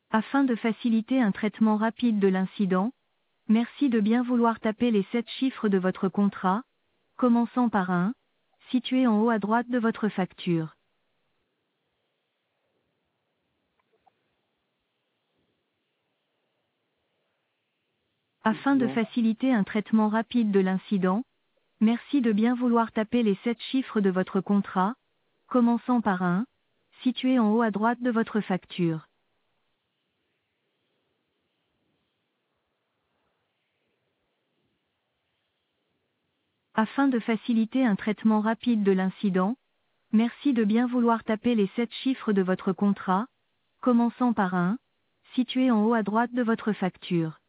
Afin de faciliter un traitement rapide de l'incident, merci de bien vouloir taper les 7 chiffres de votre contrat, commençant par un, situé en haut à droite de votre facture. Afin de faciliter un traitement rapide de l'incident, merci de bien vouloir taper les 7 chiffres de votre contrat, commençant par un, situé en haut à droite de votre facture. Afin de faciliter un traitement rapide de l'incident, merci de bien vouloir taper les 7 chiffres de votre contrat, commençant par un, situé en haut à droite de votre facture.